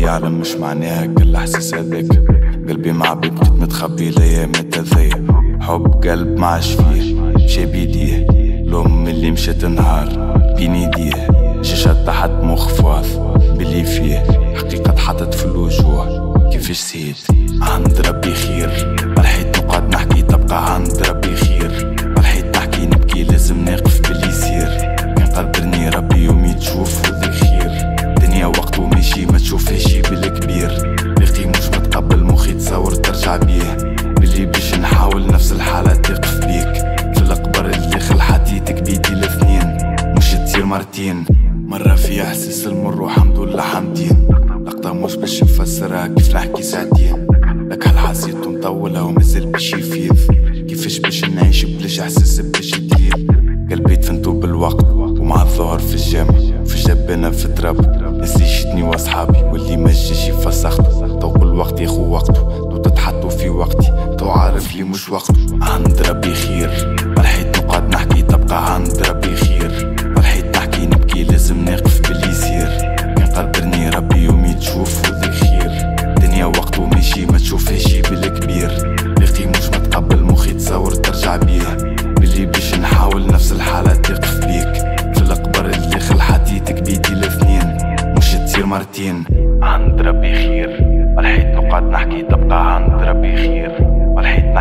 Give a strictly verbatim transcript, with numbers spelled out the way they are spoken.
يعلم مش معناها كل احساس هذاك. قلبي معبي بقيت متخبي الايامات هذيا. حب قلب معاش فيه مشي بيديه، الأم اللي مشات نهار بين يديه. شاشة تحت مخفاض باللي فيه، حقيقة تحطت في الوجوه كيفاش سيت. عند ربي خير الحيط نقعد نحكي تبقى عند ربي خير. الحيط نحكي نبكي لازم ناقف باللي يصير. كان قدرني ربي يومي تشوف وذيك خير. دنيا وقت وماشي ما تشوفهاش بالكبير. باقي مش متقبل مخي تصور ترجع بيه. باللي باش نحاول نفس الحالة تقف بيك. في القبر اللي خل حديتك بيدي الاثنين مش تصير مرتين. مرة في احساس المر وحمد لله حمدين. لقطة مش باش نفسرها كيف نحكي ساعتين. لك هل حسيت مطولة ومازال باش يفيض. كيفاش باش نعيش بلاش احساس باش يطير. قلبي تفنتو بالوقت ومع الظهر في الجامع في جبانة في تراب. نسيشتني واصحابي واللي ما جاش فسخت. تو كل وقت ياخو وقته تو تتحطوا في وقتي. تو عارف لي مش وقته. عند ربي خير الحيط نقعد نحكي تبقى عند ربي خير. الحيط نحكي نبكي لازم ناقف باللي يصير. كان قدرني ربي يومي تشوف وذيك خير. دنيا وقت وماشي ما تشوفهاش بالكبير. باقي مش متقبل مخي تصور ترجع بيه. باللي باش نحاول نفس الحالة تقف بيك. في القبر اللي خل حديتك بيدي الاثنين مش تصير مرتين. عند ربي خير الحيط نقعد نحكي تبقى عند ربي خير. الحيط